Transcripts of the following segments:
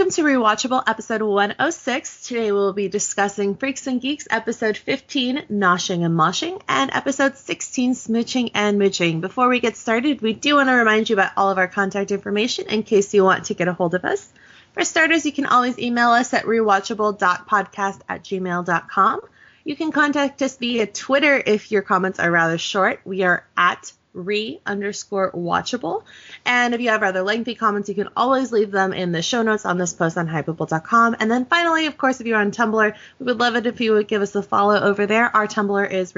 Welcome to Rewatchable episode 106. Today we'll be discussing Freaks and Geeks episode 15, Noshing and Moshing, and episode 16, Smooching and Mooching. Before we get started, we do want to remind you about all of our contact information in case you want to get a hold of us. For starters, you can always email us at rewatchable.podcast@gmail.com. You can contact us via Twitter if your comments are rather short. We are at re_watchable. And if you have rather lengthy comments, you can always leave them in the show notes on this post on hypable.com. And then finally, of course, if you're on Tumblr, we would love it if you would give us a follow over there. Our Tumblr is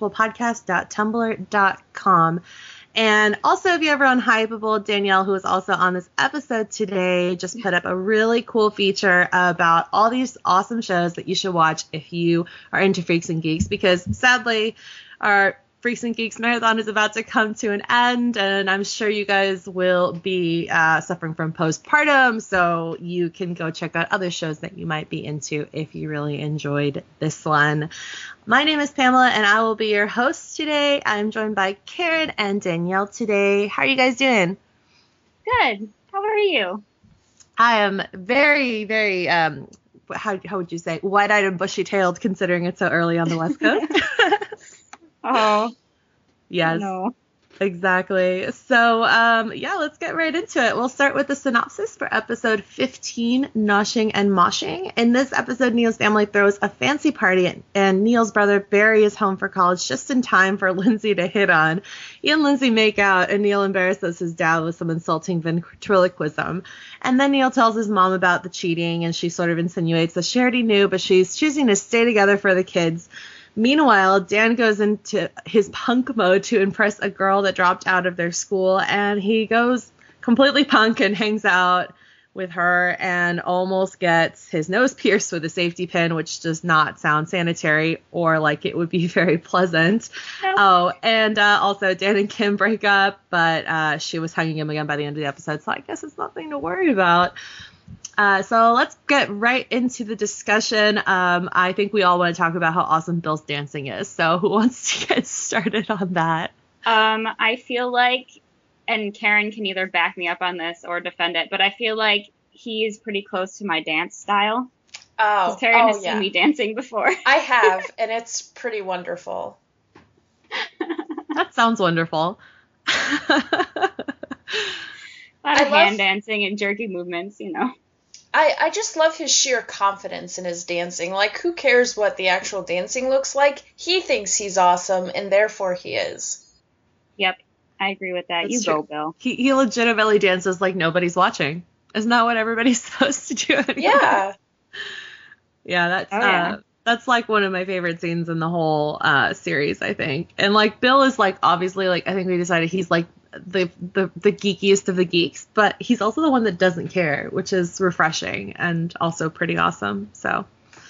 rewatchablepodcast.tumblr.com. And also, if you're ever on Hypable, Danielle, who is also on this episode today, just put up a really cool feature about all these awesome shows that you should watch if you are into Freaks and Geeks, because sadly, our Freaks and Geeks Marathon is about to come to an end, and I'm sure you guys will be suffering from postpartum, so you can go check out other shows that you might be into if you really enjoyed this one. My name is Pamela, and I will be your host today. I'm joined by Karen and Danielle today. How are you guys doing? Good. How are you? I am very, very, how would you say, wide-eyed and bushy-tailed, considering it's so early on the West Coast. Oh, yes, no. Exactly. So, let's get right into it. We'll start with the synopsis for episode 15, Noshing and Moshing. In this episode, Neil's family throws a fancy party, and Neil's brother Barry is home for college just in time for Lindsay to hit on. He and Lindsay make out, and Neil embarrasses his dad with some insulting ventriloquism. And then Neil tells his mom about the cheating, and she sort of insinuates that she already knew, but she's choosing to stay together for the kids. Meanwhile, Dan goes into his punk mode to impress a girl that dropped out of their school, and he goes completely punk and hangs out with her and almost gets his nose pierced with a safety pin, which does not sound sanitary or like it would be very pleasant. No. Oh, and also Dan and Kim break up, but she was hugging him again by the end of the episode, so I guess it's nothing to worry about. So let's get right into the discussion. I think we all want to talk about how awesome Bill's dancing is. So who wants to get started on that? I feel like, and Karen can either back me up on this or defend it, but I feel like he is pretty close to my dance style. Oh, Karen has seen me dancing before. I have, and it's pretty wonderful. That sounds wonderful. A lot of hand dancing and jerky movements, you know. I just love his sheer confidence in his dancing. Like, who cares what the actual dancing looks like? He thinks he's awesome, and therefore he is. Yep, I agree with that. That's you true. go, Bill. He legitimately dances like nobody's watching. Isn't that what everybody's supposed to do anyway? Yeah. Yeah, that's like one of my favorite scenes in the whole series, I think. And like Bill is like obviously like I think we decided he's like the geekiest of the geeks, but he's also the one that doesn't care, which is refreshing and also pretty awesome. So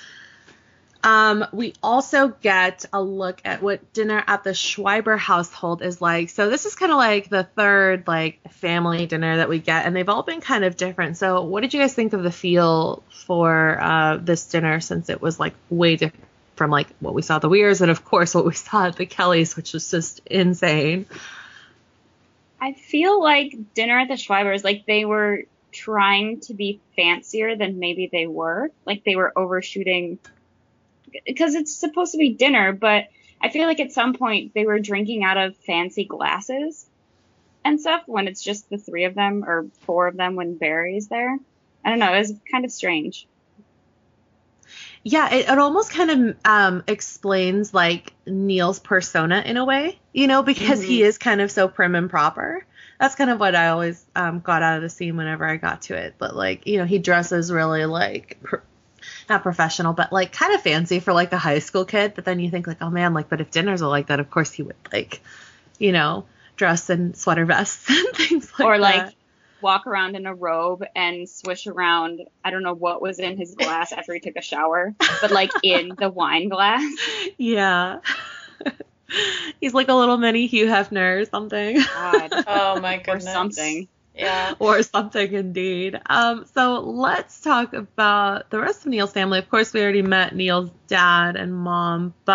we also get a look at what dinner at the Schreiber household is like. So this is kind of like the third like family dinner that we get, and they've all been kind of different. So what did you guys think of the feel for this dinner, since it was like way different from like what we saw at the Weirs and of course what we saw at the Kellys, which was just insane? I feel like dinner at the Schreibers, like they were trying to be fancier than maybe they were. Like they were overshooting because it's supposed to be dinner, but I feel like at some point they were drinking out of fancy glasses and stuff when it's just the three of them or four of them when Barry's there. I don't know. It was kind of strange. Yeah, it almost kind of explains like Neil's persona in a way, you know, because he is kind of so prim and proper. That's kind of what I always got out of the scene whenever I got to it. But like, you know, he dresses really like not professional, but like kind of fancy for like a high school kid. But then you think like, oh man, like, but if dinners are like that, of course he would like, you know, dress in sweater vests and things like that. Or like walk around in a robe and swish around, I don't know what was in his glass after he took a shower, but like in the wine glass. Yeah. He's like a little mini Hugh Hefner or something. God. Oh my goodness. Or something. Yeah. Or something indeed. So let's talk about the rest of Neil's family. Of course, we already met Neil's dad and mom, but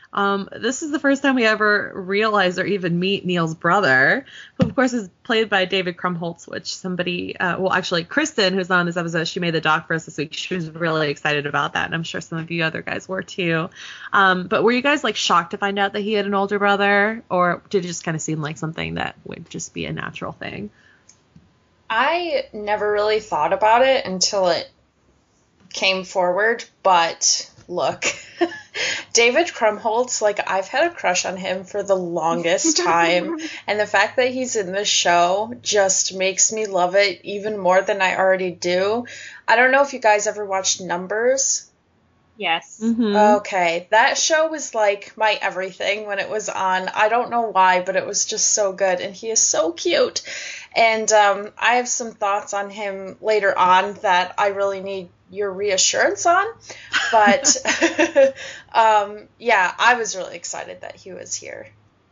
This is the first time we ever realize or even meet Neil's brother, who of course is played by David Krumholtz, which actually Kristen, who's on this episode, she made the doc for us this week. She was really excited about that, and I'm sure some of you other guys were too. But were you guys like shocked to find out that he had an older brother, or did it just kind of seem like something that would just be a natural thing? I never really thought about it until it came forward, but look, David Krumholtz, like, I've had a crush on him for the longest time, and the fact that he's in this show just makes me love it even more than I already do. I don't know if you guys ever watched Numbers. Yes. Mm-hmm. Okay, that show was like my everything when it was on. I don't know why, but it was just so good, and he is so cute. And I have some thoughts on him later on that I really need your reassurance on. But yeah, I was really excited that he was here.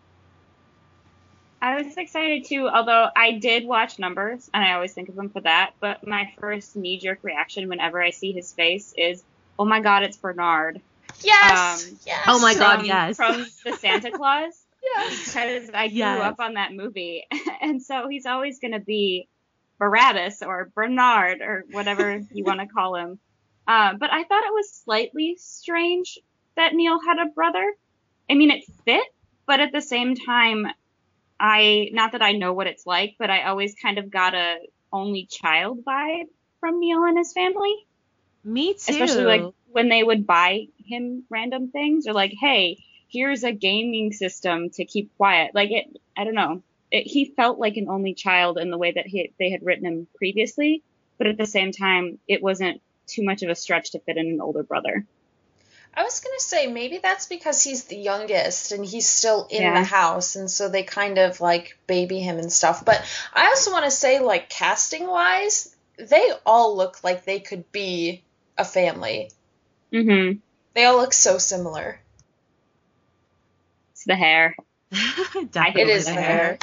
I was excited too, although I did watch Numbers, and I always think of him for that. But my first knee-jerk reaction whenever I see his face is, oh my God, it's Bernard. Yes! Yes! Oh my God, yes. From the Santa Claus. Yes! Because I grew up on that movie. And so he's always going to be Barabbas or Bernard or whatever you want to call him. But I thought it was slightly strange that Neil had a brother. I mean, it fit, but at the same time, not that I know what it's like, but I always kind of got a only child vibe from Neil and his family. Me too. Especially like when they would buy him random things, or like, hey, here's a gaming system to keep quiet. Like, I don't know. He felt like an only child in the way that they had written him previously, but at the same time, it wasn't too much of a stretch to fit in an older brother. I was going to say, maybe that's because he's the youngest and he's still in the house, and so they kind of, like, baby him and stuff. But I also want to say, like, casting-wise, they all look like they could be a family. Mm-hmm. They all look so similar. It's the hair. It is the hair.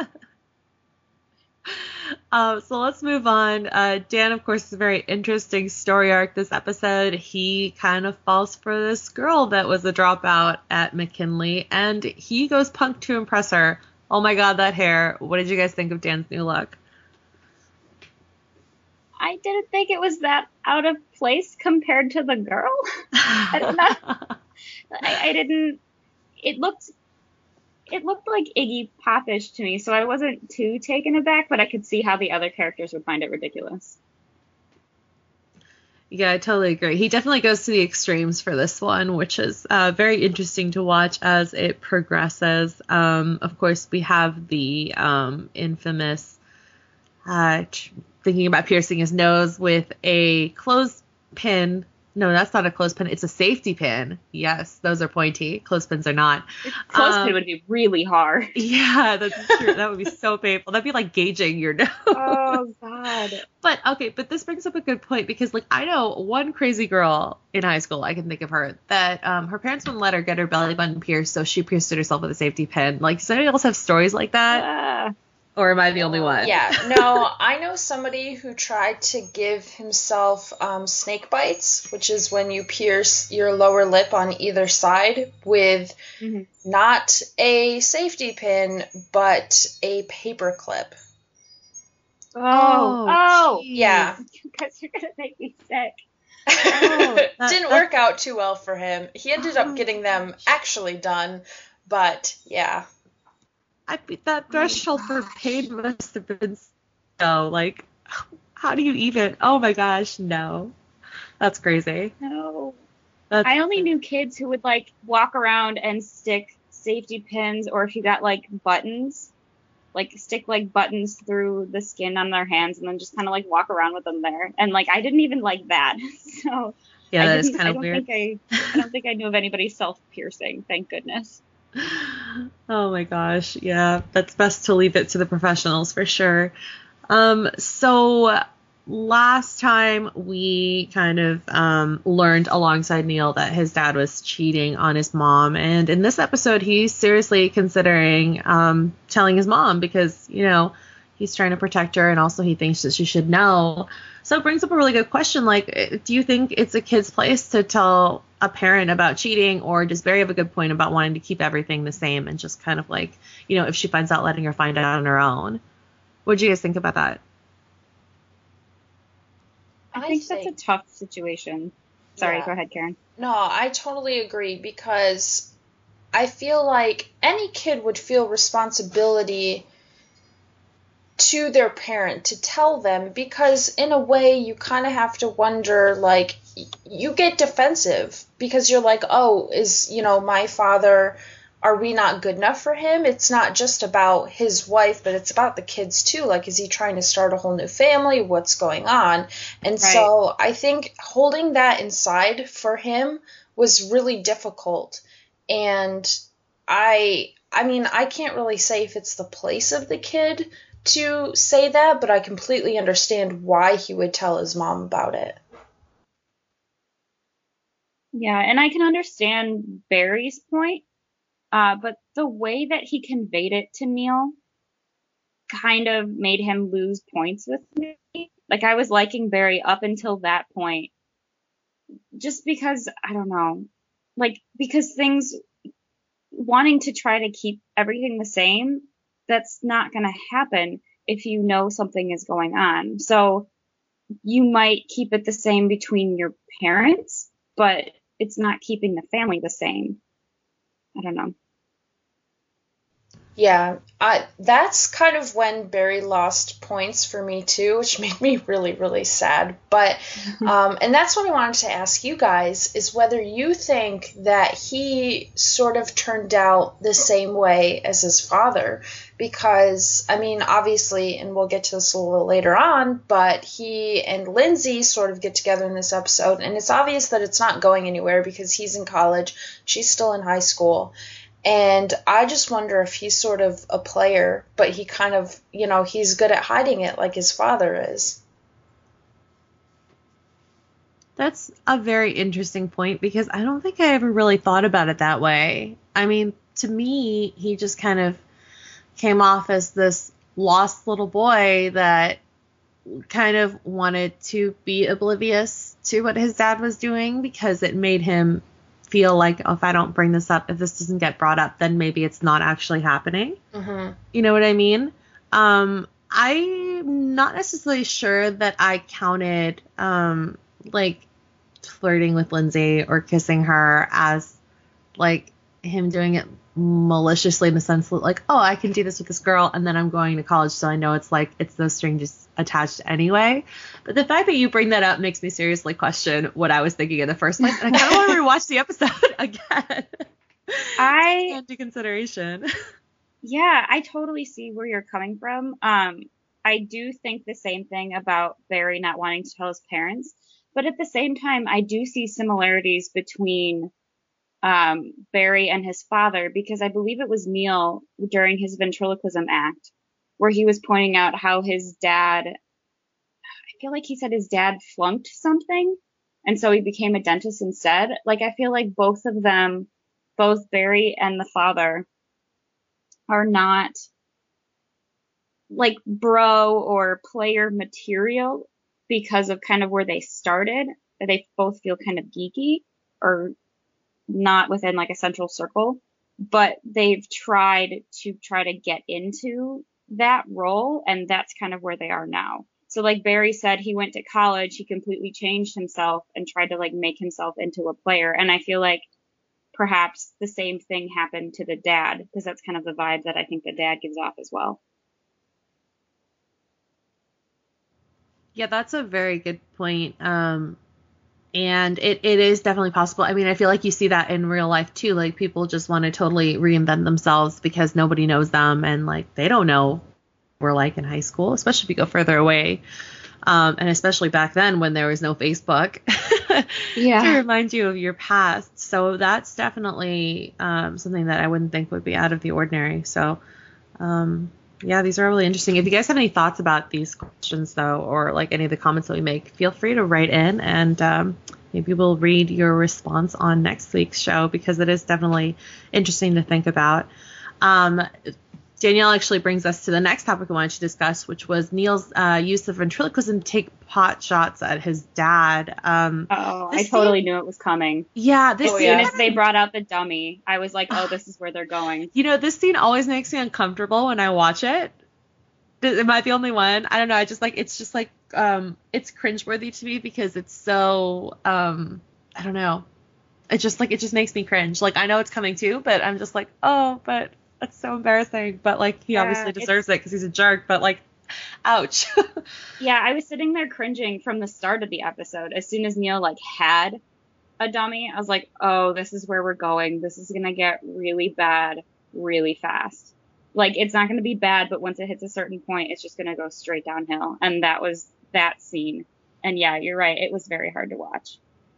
So let's move on. Dan, of course, is a very interesting story arc this episode. He kind of falls for this girl that was a dropout at McKinley, and he goes punk to impress her. Oh my God, that hair. What did you guys think of Dan's new look? I didn't think it was that out of place compared to the girl. I don't know. I didn't. It looked like Iggy Pop-ish to me, so I wasn't too taken aback, but I could see how the other characters would find it ridiculous. Yeah, I totally agree. He definitely goes to the extremes for this one, which is very interesting to watch as it progresses. Of course, we have the infamous thinking about piercing his nose with a clothespin. No, that's not a clothespin. It's a safety pin. Yes, those are pointy. Clothespins are not. Clothespin would be really hard. Yeah, that's true. That would be so painful. That'd be like gauging your nose. Oh, God. But this brings up a good point, because, like, I know one crazy girl in high school, I can think of her, that her parents wouldn't let her get her belly button pierced, so she pierced it herself with a safety pin. Like, does anybody else have stories like that? Or am I the only one? Yeah, no, I know somebody who tried to give himself snake bites, which is when you pierce your lower lip on either side with not a safety pin, but a paper clip. Oh, yeah. Because you're going to make me sick. Didn't work out too well for him. He ended up getting them actually done, but yeah. That threshold for pain must have been so, like, how do you even, oh my gosh, no. That's crazy. No. I only knew kids who would, like, walk around and stick safety pins, or if you got, like, buttons, like, stick, like, buttons through the skin on their hands and then just kind of, like, walk around with them there. And, like, I didn't even like that. So, yeah, that is kind of weird. I don't think I knew of anybody self-piercing, thank goodness. Oh my gosh. Yeah, that's best to leave it to the professionals for sure. So last time we kind of learned alongside Neil that his dad was cheating on his mom. And in this episode, he's seriously considering telling his mom, because, you know, he's trying to protect her, and also he thinks that she should know. So it brings up a really good question. Like, do you think it's a kid's place to tell a parent about cheating, or does Barry have a good point about wanting to keep everything the same and just kind of like, if she finds out, letting her find out on her own? What do you guys think about that? I think that's a tough situation. Sorry, yeah. Go ahead, Karen. No, I totally agree, because I feel like any kid would feel responsibility to their parent to tell them, because in a way you kind of have to wonder, like, you get defensive because you're like, oh, is, my father, are we not good enough for him? It's not just about his wife, but it's about the kids too. Like, is he trying to start a whole new family? What's going on? And right. So I think holding that inside for him was really difficult. And I mean, I can't really say if it's the place of the kid to say that, but I completely understand why he would tell his mom about it. Yeah, and I can understand Barry's point, but the way that he conveyed it to Neil kind of made him lose points with me. Like, I was liking Barry up until that point, just because, I don't know, like, because things, wanting to try to keep everything the same, that's not going to happen if you know something is going on. So you might keep it the same between your parents, but it's not keeping the family the same. I don't know. Yeah, that's kind of when Barry lost points for me too, which made me really, really sad. But, and that's what I wanted to ask you guys, is whether you think that he sort of turned out the same way as his father. Because, I mean, obviously, and we'll get to this a little later on, but he and Lindsay sort of get together in this episode, and it's obvious that it's not going anywhere because he's in college, she's still in high school. And I just wonder if he's sort of a player, but he kind of, he's good at hiding it like his father is. That's a very interesting point, because I don't think I ever really thought about it that way. I mean, to me, he just kind of came off as this lost little boy that kind of wanted to be oblivious to what his dad was doing, because it made him feel like, oh, if I don't bring this up, if this doesn't get brought up, then maybe it's not actually happening. Mm-hmm. You know what I mean? I'm not necessarily sure that I counted like flirting with Lindsay or kissing her as like him doing it maliciously, in the sense that, like, oh, I can do this with this girl, and then I'm going to college, so I know it's like it's no strings attached anyway. But the fact that you bring that up makes me seriously question what I was thinking in the first place, and I kind of want to rewatch the episode again. Into consideration. Yeah, I totally see where you're coming from. I do think the same thing about Barry not wanting to tell his parents, but at the same time, I do see similarities between Barry and his father, because I believe it was Neil during his ventriloquism act where he was pointing out how his dad, I feel like he said his dad flunked something, and so he became a dentist instead. Like, I feel like both of them, both Barry and the father, are not like bro or player material because of kind of where they started. They both feel kind of geeky, or not within like a central circle, but they've tried to get into that role, and that's kind of where they are now. So like Barry said, he went to college, he completely changed himself and tried to like make himself into a player. And I feel like perhaps the same thing happened to the dad, because that's kind of the vibe that I think the dad gives off as well. Yeah, that's a very good point. And it is definitely possible. I mean, I feel like you see that in real life too. Like, people just want to totally reinvent themselves because nobody knows them, and like they don't know what we're like in high school, especially if you go further away. And especially back then when there was no Facebook to remind you of your past. So that's definitely something that I wouldn't think would be out of the ordinary. So yeah, these are really interesting. If you guys have any thoughts about these questions, though, or like any of the comments that we make, feel free to write in, and maybe we'll read your response on next week's show, because it is definitely interesting to think about. Danielle actually brings us to the next topic I wanted to discuss, which was Neil's use of ventriloquism to take pot shots at his dad. I totally knew it was coming. Yeah, as soon as they brought out the dummy, I was like, oh, this is where they're going. You know, this scene always makes me uncomfortable when I watch it. Am I the only one? I don't know. It's cringeworthy to me because it's so, I don't know. It just makes me cringe. Like, I know it's coming too, but I'm just like, oh, but that's so embarrassing. But like, he obviously deserves it because he's a jerk, but like, ouch. Yeah, I was sitting there cringing from the start of the episode. As soon as Neil like had a dummy, I was like, oh, this is where we're going. This is going to get really bad really fast. Like, it's not going to be bad, but once it hits a certain point, it's just going to go straight downhill. And that was that scene. And yeah, you're right. It was very hard to watch.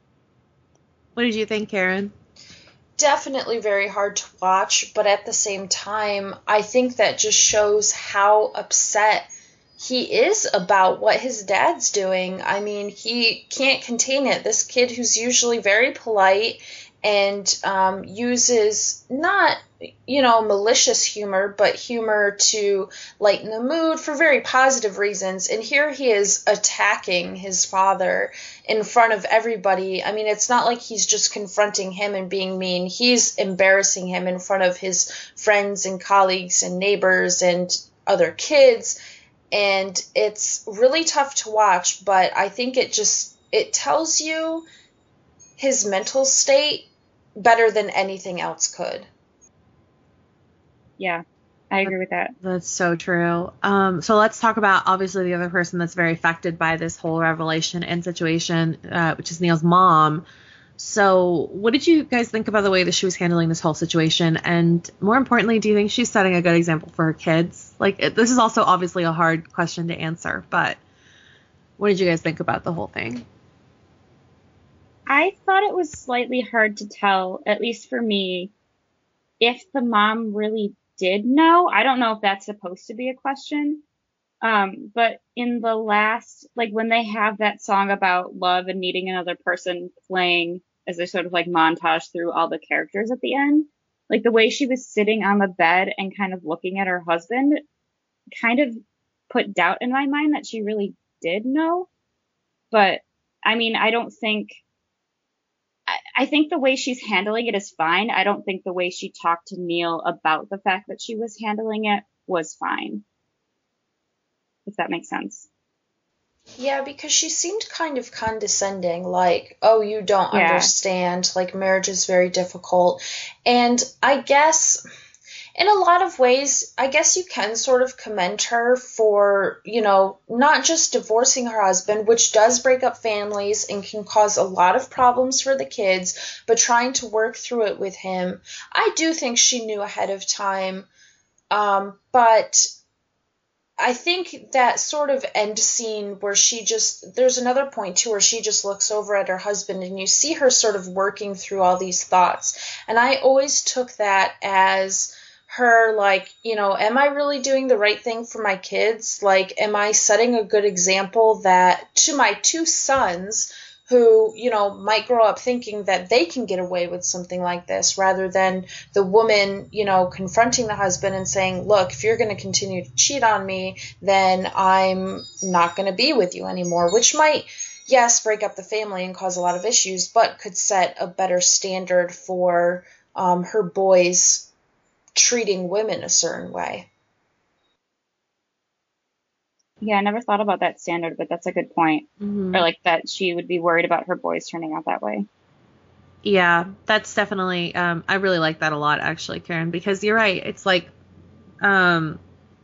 What did you think, Karen? Definitely very hard to watch, but at the same time, I think that just shows how upset he is about what his dad's doing. I mean, he can't contain it. This kid who's usually very polite and uses not, malicious humor, but humor to lighten the mood for very positive reasons. And here he is attacking his father in front of everybody. I mean, it's not like he's just confronting him and being mean. He's embarrassing him in front of his friends and colleagues and neighbors and other kids. And it's really tough to watch, but I think it tells you his mental state better than anything else could. Yeah, I agree with that. That's so true. So let's talk about, obviously, the other person that's very affected by this whole revelation and situation, which is Neil's mom. So what did you guys think about the way that she was handling this whole situation? And more importantly, do you think she's setting a good example for her kids? Like, this is also obviously a hard question to answer, but what did you guys think about the whole thing? I thought it was slightly hard to tell, at least for me, if the mom really did know. I don't know if that's supposed to be a question. But in the last, like when they have that song about love and needing another person playing as a sort of like montage through all the characters at the end, like the way she was sitting on the bed and kind of looking at her husband kind of put doubt in my mind that she really did know. But I mean, I think the way she's handling it is fine. I don't think the way she talked to Neil about the fact that she was handling it was fine. If that makes sense. Yeah, because she seemed kind of condescending, like, oh, you don't understand, like, marriage is very difficult. And I guess, in a lot of ways, I guess you can sort of commend her for, not just divorcing her husband, which does break up families and can cause a lot of problems for the kids, but trying to work through it with him. I do think she knew ahead of time, but I think that sort of end scene where there's another point too where she just looks over at her husband and you see her sort of working through all these thoughts. And I always took that as her, like, am I really doing the right thing for my kids? Like, am I setting a good example that to my two sons who, might grow up thinking that they can get away with something like this, rather than the woman, confronting the husband and saying, look, if you're going to continue to cheat on me, then I'm not going to be with you anymore, which might, yes, break up the family and cause a lot of issues, but could set a better standard for her boys treating women a certain way. Yeah, I never thought about that standard, but that's a good point. Mm-hmm. Or like that she would be worried about her boys turning out that way. Yeah, that's definitely, I really like that a lot, actually, Karen, because you're right. It's like, yeah,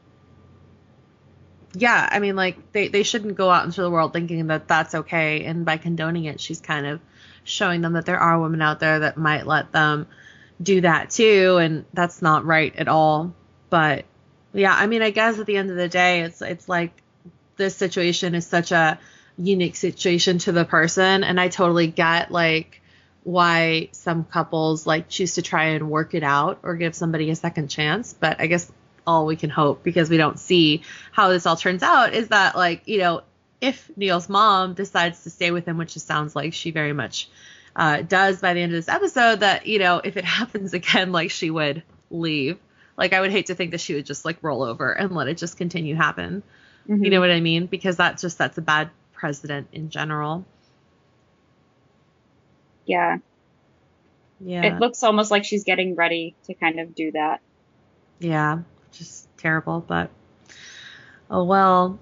I mean, like, they shouldn't go out into the world thinking that that's okay. And by condoning it, she's kind of showing them that there are women out there that might let them do that too. And that's not right at all. But yeah, I mean, I guess at the end of the day, it's like, this situation is such a unique situation to the person. And I totally get like why some couples like choose to try and work it out or give somebody a second chance. But I guess all we can hope, because we don't see how this all turns out, is that like, if Neil's mom decides to stay with him, which it sounds like she very much does by the end of this episode, that, if it happens again, like she would leave. Like, I would hate to think that she would just, like, roll over and let it just continue to happen. Mm-hmm. You know what I mean? Because that just sets a bad precedent in general. Yeah. Yeah. It looks almost like she's getting ready to kind of do that. Yeah. Just terrible, but oh well.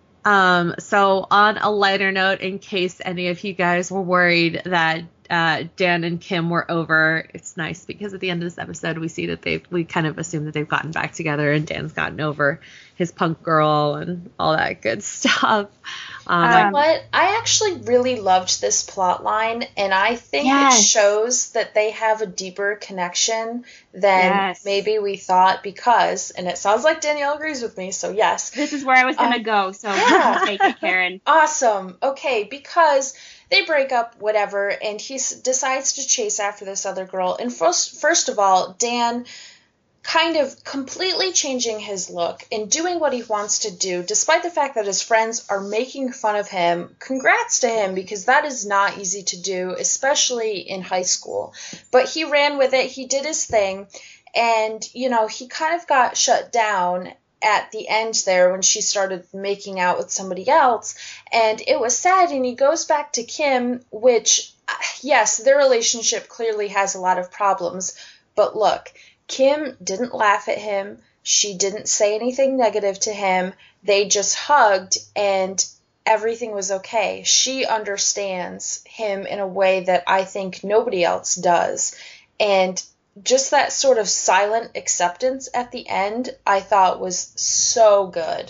So on a lighter note, in case any of you guys were worried that Dan and Kim were over, it's nice because at the end of this episode we see that we kind of assume that they've gotten back together and Dan's gotten over his punk girl and all that good stuff. You know what? I actually really loved this plot line, and I think it shows that they have a deeper connection than maybe we thought because, and it sounds like Danielle agrees with me, so yes. This is where I was going to go, so take it, Karen. Awesome. Okay, because they break up, whatever, and he decides to chase after this other girl. And first of all, Dan kind of completely changing his look and doing what he wants to do, despite the fact that his friends are making fun of him. Congrats to him, because that is not easy to do, especially in high school. But he ran with it. He did his thing. And, you know, he kind of got shut down at the end there when she started making out with somebody else. And it was sad. And he goes back to Kim, which, yes, their relationship clearly has a lot of problems. But look, Kim didn't laugh at him. She didn't say anything negative to him. They just hugged and everything was okay. She understands him in a way that I think nobody else does. And just that sort of silent acceptance at the end, I thought was so good.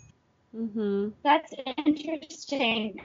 Mm-hmm. That's interesting.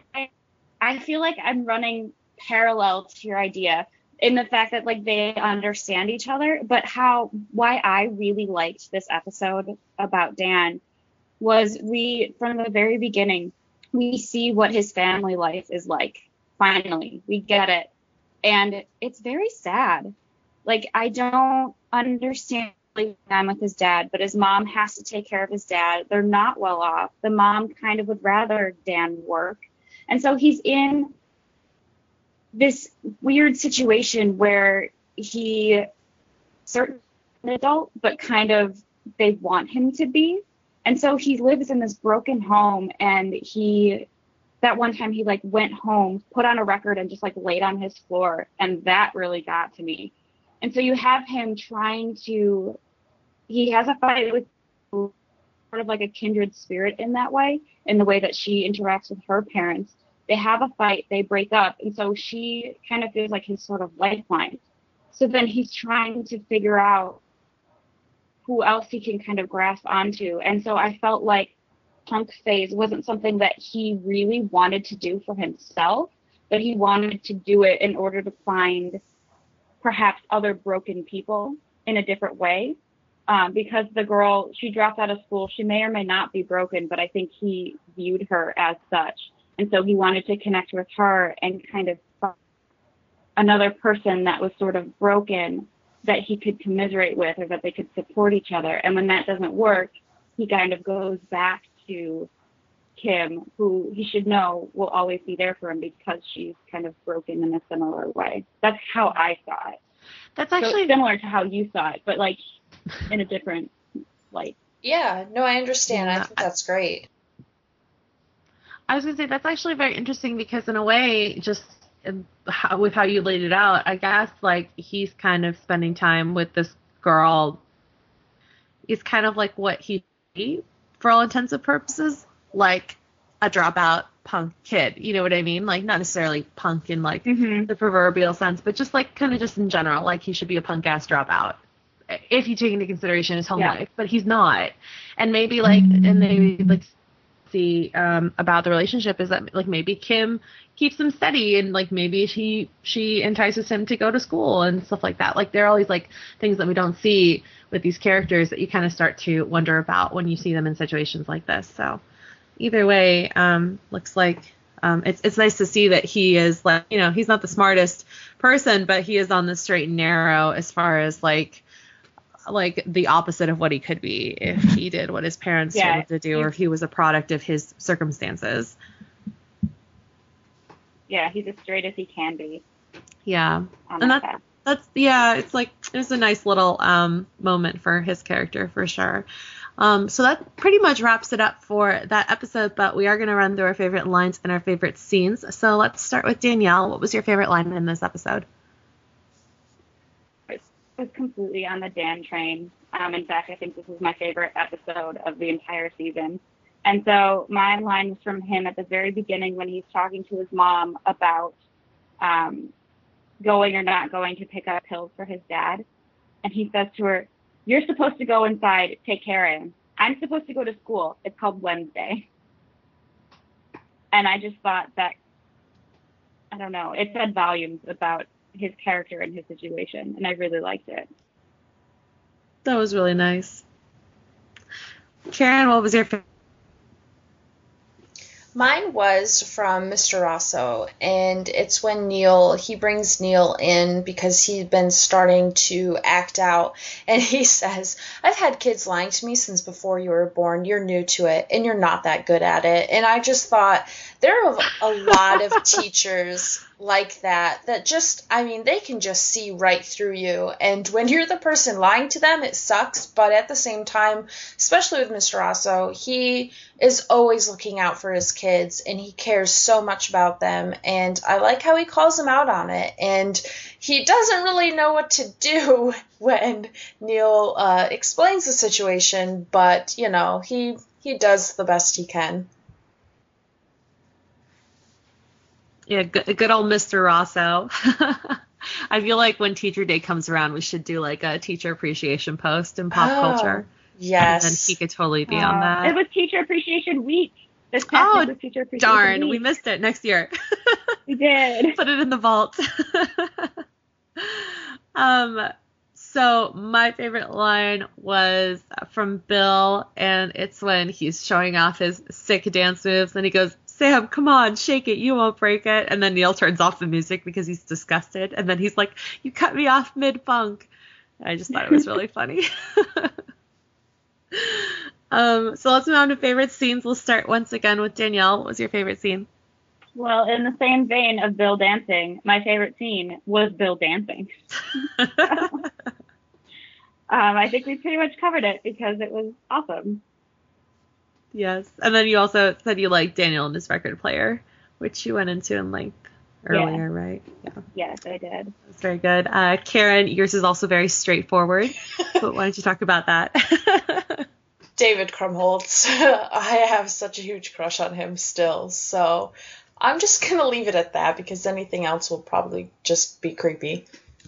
I feel like I'm running parallel to your idea in the fact that, like, they understand each other, but why I really liked this episode about Dan was from the very beginning, we see what his family life is like. Finally, we get it. And it's very sad. Like, I don't understand him with his dad, but his mom has to take care of his dad. They're not well off. The mom kind of would rather Dan work. And so he's in this weird situation where he certain adult, but kind of they want him to be. And so he lives in this broken home, and that one time he like went home, put on a record and just like laid on his floor. And that really got to me. And so you have him he has a fight with sort of like a kindred spirit in that way, in the way that she interacts with her parents. They have a fight, they break up, and so she kind of feels like his sort of lifeline. So then he's trying to figure out who else he can kind of grasp onto. And so I felt like punk phase wasn't something that he really wanted to do for himself, but he wanted to do it in order to find perhaps other broken people in a different way. Because the girl, she dropped out of school, she may or may not be broken, but I think he viewed her as such. And so he wanted to connect with her and kind of find another person that was sort of broken that he could commiserate with, or that they could support each other. And when that doesn't work, he kind of goes back to Kim, who he should know will always be there for him because she's kind of broken in a similar way. That's how I saw it. That's actually so similar to how you saw it, but like in a different light. Yeah, no, I understand. I think that's great. I was going to say, that's actually very interesting because in a way, just with how you laid it out, I guess, like, he's kind of spending time with this girl. He's kind of like what he, for all intents and purposes, like a dropout punk kid. You know what I mean? Like, not necessarily punk in, like, the proverbial sense, but just, like, kind of just in general, like, he should be a punk-ass dropout. If you take into consideration his home life. But he's not. And maybe, like, see about the relationship is that, like, maybe Kim keeps him steady, and, like, maybe she entices him to go to school and stuff like that. Like, there are all these, like, things that we don't see with these characters that you kind of start to wonder about when you see them in situations like this. So either way, looks like it's nice to see that he is, like, you know, he's not the smartest person, but he is on the straight and narrow as far as like the opposite of what he could be if he did what his parents told him to do, or if he was a product of his circumstances. Yeah, he's as straight as he can be. Yeah. And It's like, there's a nice little moment for his character for sure. So that pretty much wraps it up for that episode, but we are going to run through our favorite lines and our favorite scenes. So let's start with Danielle. What was your favorite line in this episode? I was completely on the Dan train. In fact, I think this is my favorite episode of the entire season. And so my line was from him at the very beginning when he's talking to his mom about going or not going to pick up pills for his dad. And he says to her, "You're supposed to go inside, take care of him. I'm supposed to go to school. It's called Wednesday." And I just thought that, I don't know, it said volumes about his character and his situation, and I really liked it. That was really nice. Karen, what was your favorite? Mine was from Mr. Rosso, and it's when he brings Neil in because he'd been starting to act out, and he says, "I've had kids lying to me since before you were born. You're new to it, and you're not that good at it." And I just thought, there are a lot of teachers like that just, I mean, they can just see right through you. And when you're the person lying to them, it sucks. But at the same time, especially with Mr. Rosso, he is always looking out for his kids and he cares so much about them. And I like how he calls them out on it. And he doesn't really know what to do when Neil explains the situation. But, you know, he does the best he can. Yeah, good old Mr. Rosso. I feel like when Teacher Day comes around, we should do like a teacher appreciation post in pop culture. Yes. And then he could totally be on that. It was Teacher Appreciation Week. This past week was Teacher Appreciation darn. Week. We missed it. Next year. We did. Put it in the vault. So my favorite line was from Bill, and it's when he's showing off his sick dance moves, and he goes, "Sam, come on, shake it, you won't break it." And then Neil turns off the music because he's disgusted, and then he's like, "You cut me off mid-funk." I just thought it was really funny. So let's move on to favorite scenes. We'll start once again with Danielle. What was your favorite scene? Well, in the same vein of Bill dancing, my favorite scene was Bill dancing. I think we pretty much covered it because it was awesome. Yes. And then you also said you liked Daniel and his record player, which you went into in length earlier, right? Yeah. Yes, I did. That's very good. Karen, yours is also very straightforward, but why don't you talk about that? David Krumholtz. I have such a huge crush on him still, so I'm just going to leave it at that because anything else will probably just be creepy.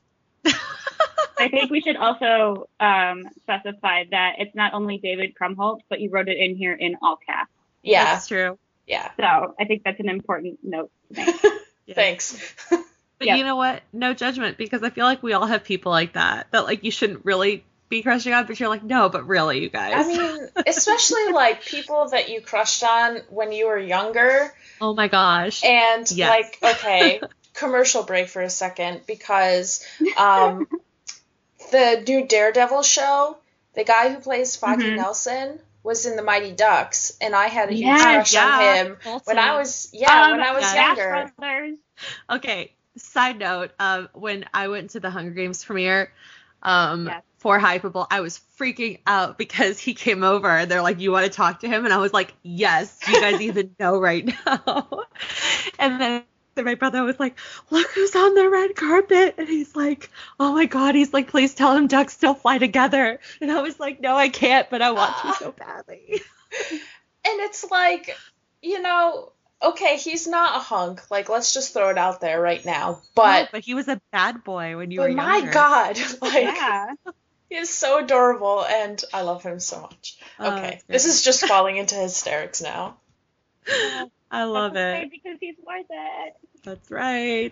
I think we should also specify that it's not only David Krumholtz, but you wrote it in here in all caps. Yeah. That's true. Yeah. So I think that's an important note to make. Yeah. Thanks. But You know what? No judgment, because I feel like we all have people like that like you shouldn't really be crushing on, but you're like, no, but really, you guys. I mean, especially like people that you crushed on when you were younger. Oh my gosh. And yes. like, okay, commercial break for a second, because the new Daredevil show, the guy who plays Foggy Nelson was in the Mighty Ducks, and I had a huge crush on him when I was younger. Okay, side note, when I went to the Hunger Games premiere for Hypable, I was freaking out because he came over and they're like, "You want to talk to him?" And I was like, "Yes, you guys even know right now." And then my brother was like, "Look who's on the red carpet." And he's like, "Oh my God." He's like, "Please tell him ducks still fly together." And I was like, "No, I can't, but I want to so badly." And it's like, you know, okay, he's not a hunk. Like, let's just throw it out there right now. But he was a bad boy when you were younger. My God, like, he is so adorable, and I love him so much. Okay, this is just falling into hysterics now. I love it. Because he's worth it. That's right.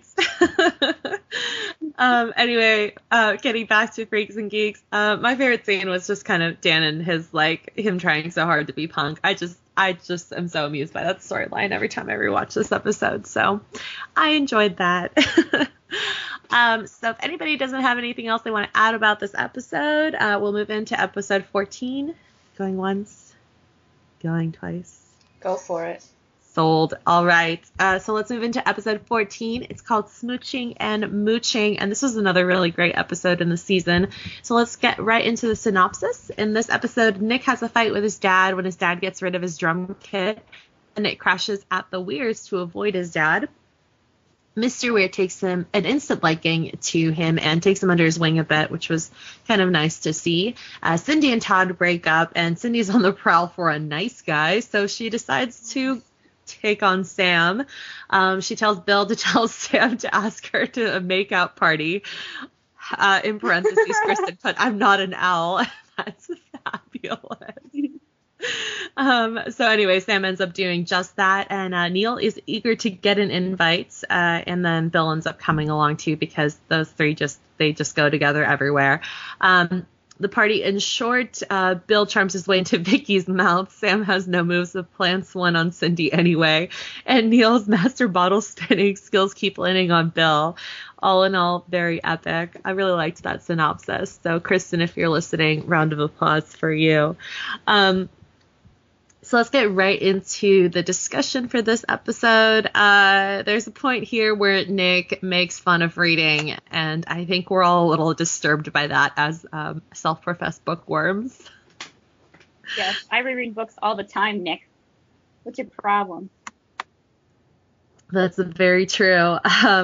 Anyway, getting back to Freaks and Geeks, my favorite scene was just kind of Dan and his, like, him trying so hard to be punk. I just am so amused by that storyline every time I rewatch this episode. So I enjoyed that. So if anybody doesn't have anything else they want to add about this episode, we'll move into episode 14. Going once, going twice. Go for it. Sold. All right. So let's move into episode 14. It's called Smooching and Mooching. And this was another really great episode in the season. So let's get right into the synopsis. In this episode, Nick has a fight with his dad when his dad gets rid of his drum kit. And Nick crashes at the Weirs to avoid his dad. Mr. Weir takes him an instant liking to him and takes him under his wing a bit, which was kind of nice to see. Cindy and Todd break up, and Cindy's on the prowl for a nice guy, so she decides to take on Sam. She tells Bill to tell Sam to ask her to a makeout party. In parentheses, Kristen put, "I'm not an owl." That's fabulous. So anyway, Sam ends up doing just that, and Neil is eager to get an invite, and then Bill ends up coming along too because those three just go together everywhere. The party in short, Bill charms his way into Vicky's mouth. Sam has no moves but plants one on Cindy anyway, and Neil's master bottle spinning skills keep landing on Bill. All in all, very epic. I really liked that synopsis. So Kristen, if you're listening, round of applause for you. So let's get right into the discussion for this episode. There's a point here where Nick makes fun of reading, and I think we're all a little disturbed by that as self-professed bookworms. Yes, I reread books all the time, Nick. What's your problem? That's very true.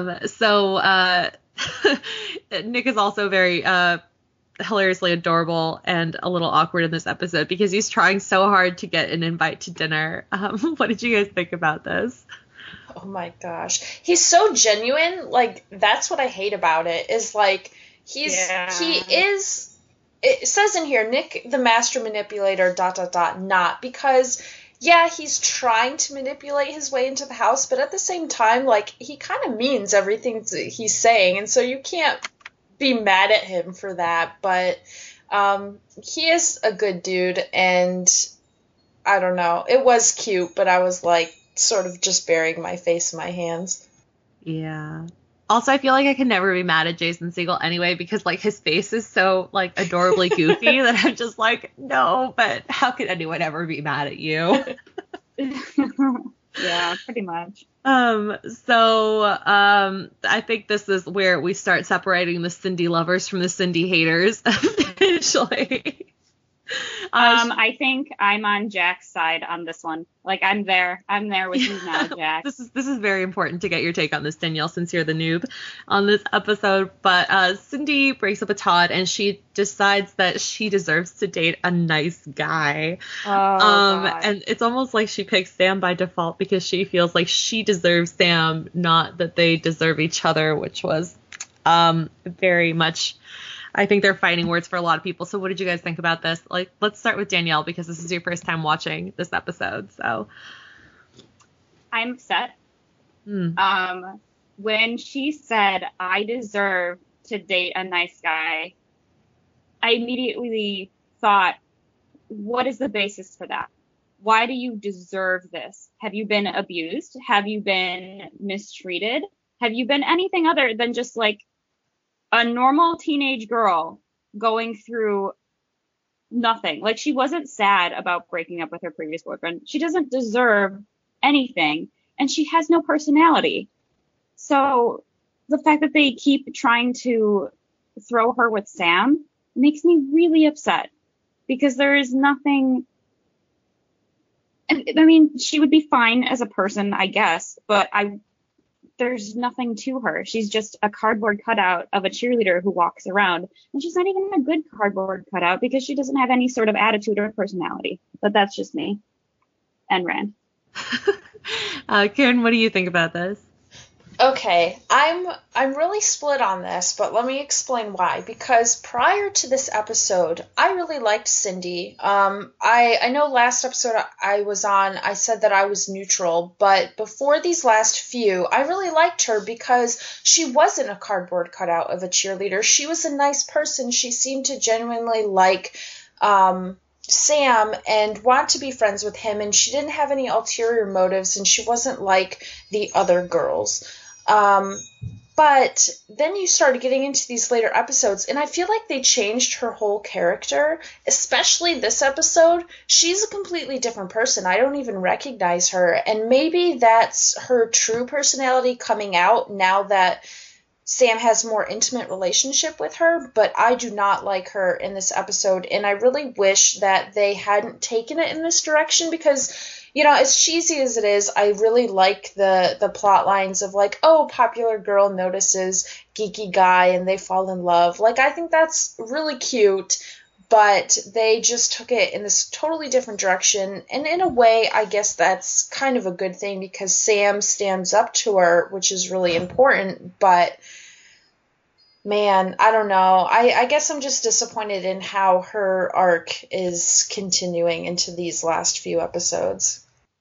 Nick is also very hilariously adorable and a little awkward in this episode because he's trying so hard to get an invite to dinner. What did you guys think about this? Oh my gosh. He's so genuine. Like, that's what I hate about it, is like, he is, it says in here, Nick the master manipulator, ... not, because yeah, he's trying to manipulate his way into the house, but at the same time, like, he kind of means everything he's saying, and so you can't be mad at him for that. But he is a good dude, and I don't know, it was cute, but I was like sort of just burying my face in my hands. Yeah. Also, I feel like I can never be mad at Jason Segel anyway, because like his face is so like adorably goofy that I'm just like, no, but how could anyone ever be mad at you? Yeah, pretty much. I think this is where we start separating the Cindy lovers from the Cindy haters officially. I think I'm on Jack's side on this one. Like, I'm there with you now, Jack. This is very important to get your take on this, Danielle, since you're the noob on this episode. But Cindy breaks up with Todd, and she decides that she deserves to date a nice guy. God. And it's almost like she picks Sam by default because she feels like she deserves Sam, not that they deserve each other, which was very much, I think they're fighting words for a lot of people. So what did you guys think about this? Like, let's start with Danielle, because this is your first time watching this episode. So I'm upset. When she said, I deserve to date a nice guy, I immediately thought, what is the basis for that? Why do you deserve this? Have you been abused? Have you been mistreated? Have you been anything other than just like a normal teenage girl going through nothing? Like, she wasn't sad about breaking up with her previous boyfriend. She doesn't deserve anything, and she has no personality. So the fact that they keep trying to throw her with Sam makes me really upset, because there is nothing. I mean, she would be fine as a person, I guess, but there's nothing to her. She's just a cardboard cutout of a cheerleader who walks around. And she's not even a good cardboard cutout because she doesn't have any sort of attitude or personality. But that's just me. And Rand. Karen, what do you think about this? Okay, I'm really split on this, but let me explain why. Because prior to this episode, I really liked Cindy. I know last episode I was on, I said that I was neutral, but before these last few, I really liked her because she wasn't a cardboard cutout of a cheerleader. She was a nice person. She seemed to genuinely like Sam and want to be friends with him, and she didn't have any ulterior motives, and she wasn't like the other girls. But then you started getting into these later episodes, and I feel like they changed her whole character, especially this episode. She's a completely different person. I don't even recognize her, and maybe that's her true personality coming out now that Sam has a more intimate relationship with her, but I do not like her in this episode, and I really wish that they hadn't taken it in this direction because, as cheesy as it is, I really like the plot lines of like, oh, popular girl notices geeky guy and they fall in love. Like, I think that's really cute, but they just took it in this totally different direction, and in a way, I guess that's kind of a good thing because Sam stands up to her, which is really important, but man, I don't know. I guess I'm just disappointed in how her arc is continuing into these last few episodes.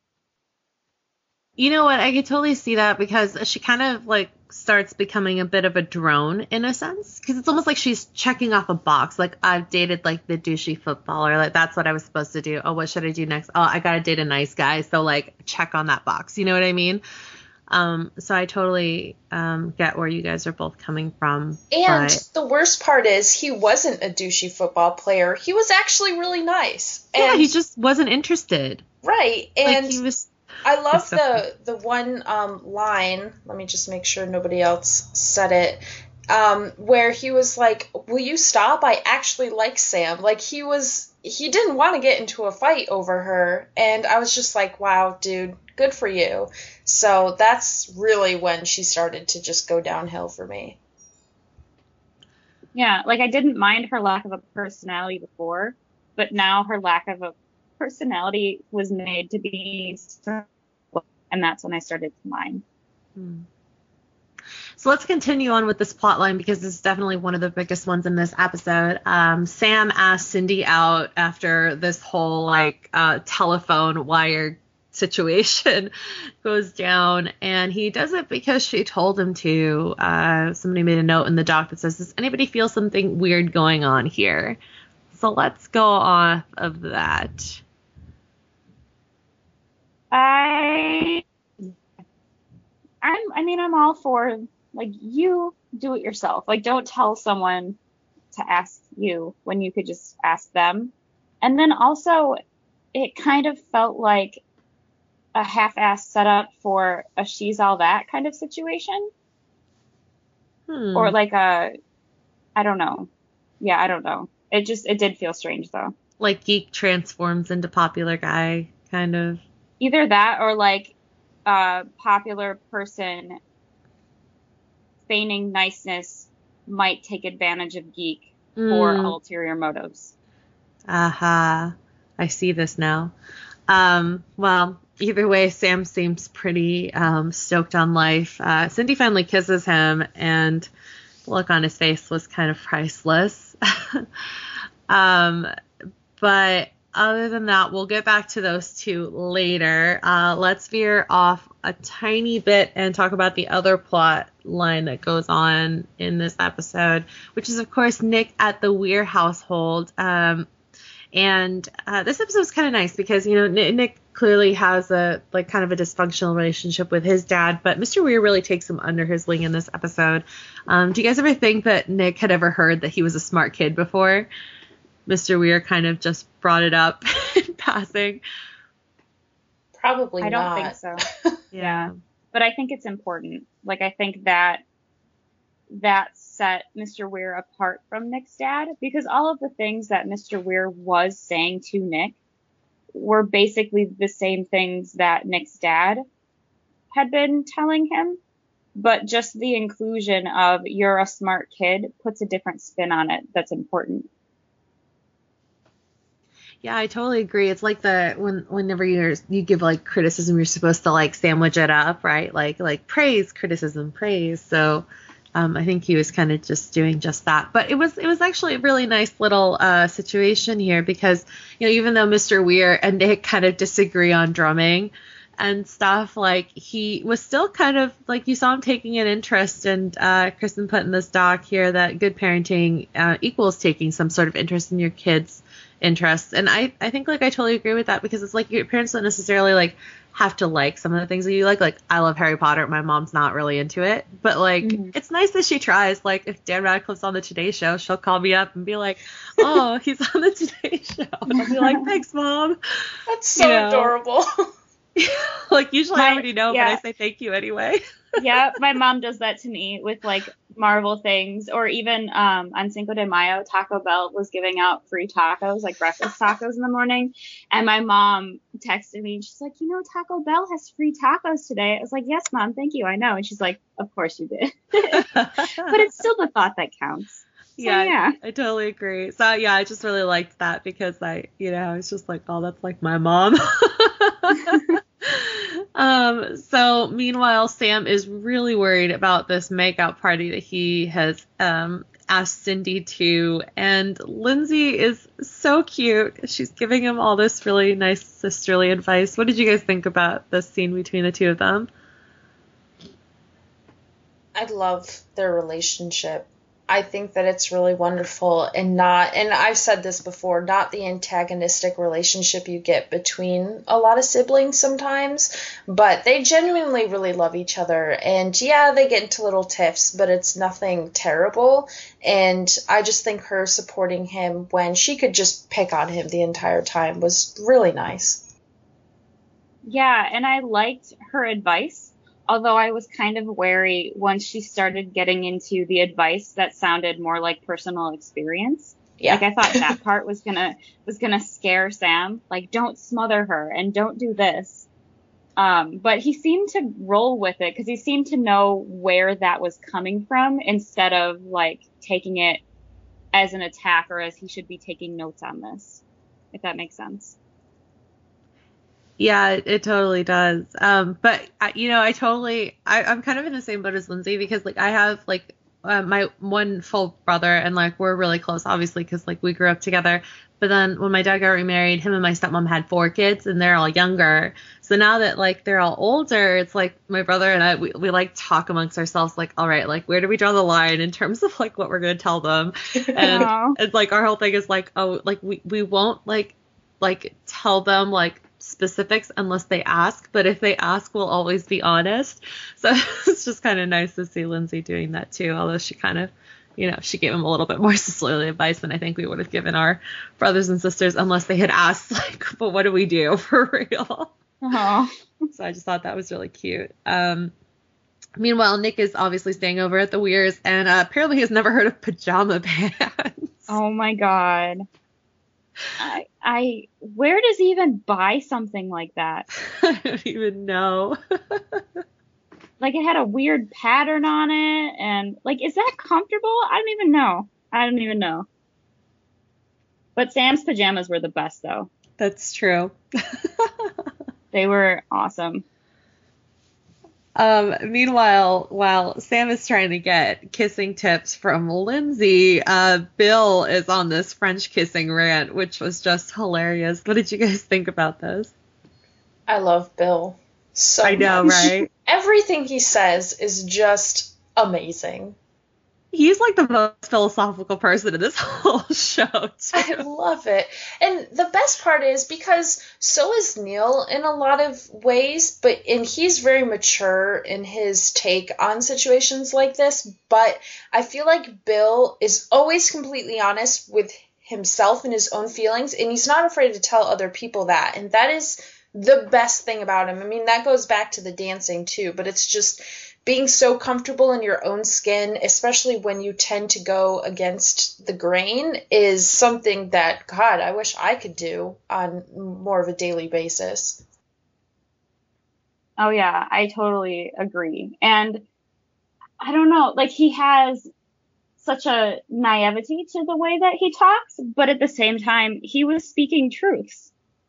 You know what? I could totally see that because she kind of like starts becoming a bit of a drone in a sense. Because it's almost like she's checking off a box. Like, I've dated like the douchey footballer. Like, that's what I was supposed to do. Oh, what should I do next? Oh, I got to date a nice guy. So like, check on that box. You know what I mean? So I totally get where you guys are both coming from. And the worst part is he wasn't a douchey football player. He was actually really nice. Yeah, and he just wasn't interested. Right. And like, he was. I love the one line, let me just make sure nobody else said it, where he was like, will you stop? I actually like Sam. Like, he didn't want to get into a fight over her, and I was just like, wow, dude, good for you. So that's really when she started to just go downhill for me. Yeah, like, I didn't mind her lack of a personality before, but now her lack of a personality was made to be, and that's when I started to mind. So let's continue on with this plot line because this is definitely one of the biggest ones in this episode. Sam asks Cindy out after this whole like telephone wire situation goes down, and he does it because she told him to. Somebody made a note in the doc that says, does anybody feel something weird going on here? So let's go off of that. I'm all for, like, you do it yourself. Like, don't tell someone to ask you when you could just ask them. And then also, it kind of felt like a half-assed setup for a she's all that kind of situation. Or like I don't know. Yeah, I don't know. It did feel strange, though. Like geek transforms into popular guy, kind of. Either that or like a popular person feigning niceness might take advantage of geek for ulterior motives. Aha. I see this now. Well, either way, Sam seems pretty stoked on life. Cindy finally kisses him, and the look on his face was kind of priceless. But other than that, we'll get back to those two later. Let's veer off a tiny bit and talk about the other plot line that goes on in this episode, which is, of course, Nick at the Weir household. And this episode is kind of nice because, Nick clearly has a kind of a dysfunctional relationship with his dad, but Mr. Weir really takes him under his wing in this episode. Do you guys ever think that Nick had ever heard that he was a smart kid before? Mr. Weir kind of just brought it up in passing. Probably not. I don't think so. Yeah. But I think it's important. Like, I think that set Mr. Weir apart from Nick's dad, because all of the things that Mr. Weir was saying to Nick were basically the same things that Nick's dad had been telling him, but just the inclusion of "you're a smart kid" puts a different spin on it that's important. Yeah, I totally agree. It's like whenever you give like criticism, you're supposed to like sandwich it up, right? Like praise, criticism, praise. So I think he was kind of just doing just that. But it was actually a really nice little situation here because, even though Mr. Weir and Nick kind of disagree on drumming and stuff, like he was still kind of like, you saw him taking an interest, and Kristen put in this doc here that good parenting equals taking some sort of interest in your kids' interests. And I think like I totally agree with that, because it's like your parents don't necessarily like have to like some of the things that you like. Like, I love Harry Potter. My mom's not really into it. But, like, it's nice that she tries. Like, if Dan Radcliffe's on the Today Show, she'll call me up and be like, oh, he's on the Today Show. And I'll be like, thanks, Mom. That's so adorable. Like, usually I already know, but I say thank you anyway. Yeah, my mom does that to me with, like, Marvel things. Or even on Cinco de Mayo, Taco Bell was giving out free tacos, like breakfast tacos in the morning. And my mom texted me, and she's like, Taco Bell has free tacos today. I was like, yes, Mom, thank you, I know. And she's like, of course you did. But it's still the thought that counts. So, yeah, I totally agree. So, yeah, I just really liked that because I was just like, oh, that's like my mom. So meanwhile, Sam is really worried about this makeout party that he has asked Cindy to, and Lindsay is so cute. She's giving him all this really nice sisterly advice. What did you guys think about this scene between the two of them? I love their relationship. I think that it's really wonderful and I've said this before, not the antagonistic relationship you get between a lot of siblings sometimes, but they genuinely really love each other. And yeah, they get into little tiffs, but it's nothing terrible. And I just think her supporting him when she could just pick on him the entire time was really nice. Yeah, and I liked her advice. Although I was kind of wary once she started getting into the advice that sounded more like personal experience. Yeah. Like, I thought that part was gonna scare Sam. Like, don't smother her and don't do this. But he seemed to roll with it because he seemed to know where that was coming from instead of, like, taking it as an attack or as he should be taking notes on this, if that makes sense. Yeah, it totally does. But I'm kind of in the same boat as Lindsay because, like, I have, like, my one full brother, and, like, we're really close, obviously, because, like, we grew up together. But then when my dad got remarried, him and my stepmom had 4 kids, and they're all younger. So now that, like, they're all older, it's like my brother and I, we like talk amongst ourselves, like, all right, like, where do we draw the line in terms of, like, what we're going to tell them? And it's like, our whole thing is like, oh, like, we won't, like tell them, like, specifics unless they ask, but if they ask, we'll always be honest. So it's just kind of nice to see Lindsay doing that too, although she kind of, she gave him a little bit more sisterly advice than I think we would have given our brothers and sisters unless they had asked, like, but what do we do for real? So I just thought that was really cute. Meanwhile, Nick is obviously staying over at the Weirs, and apparently he's never heard of pajama pants. Oh my god. Where does he even buy something like that? I don't even know. Like, it had a weird pattern on it, and, like, is that comfortable? I don't even know. But Sam's pajamas were the best, though. That's true. They were awesome. Meanwhile, while Sam is trying to get kissing tips from Lindsay, Bill is on this French kissing rant, which was just hilarious. What did you guys think about this? I love Bill so much. I know, right? Everything he says is just amazing. He's like the most philosophical person in this whole show, too. I love it. And the best part is because so is Neil in a lot of ways, and he's very mature in his take on situations like this, but I feel like Bill is always completely honest with himself and his own feelings, and he's not afraid to tell other people that, and that is the best thing about him. I mean, that goes back to the dancing, too, but it's just being so comfortable in your own skin, especially when you tend to go against the grain, is something that, God, I wish I could do on more of a daily basis. Oh, yeah, I totally agree. And I don't know, like, he has such a naivety to the way that he talks, but at the same time, he was speaking truths.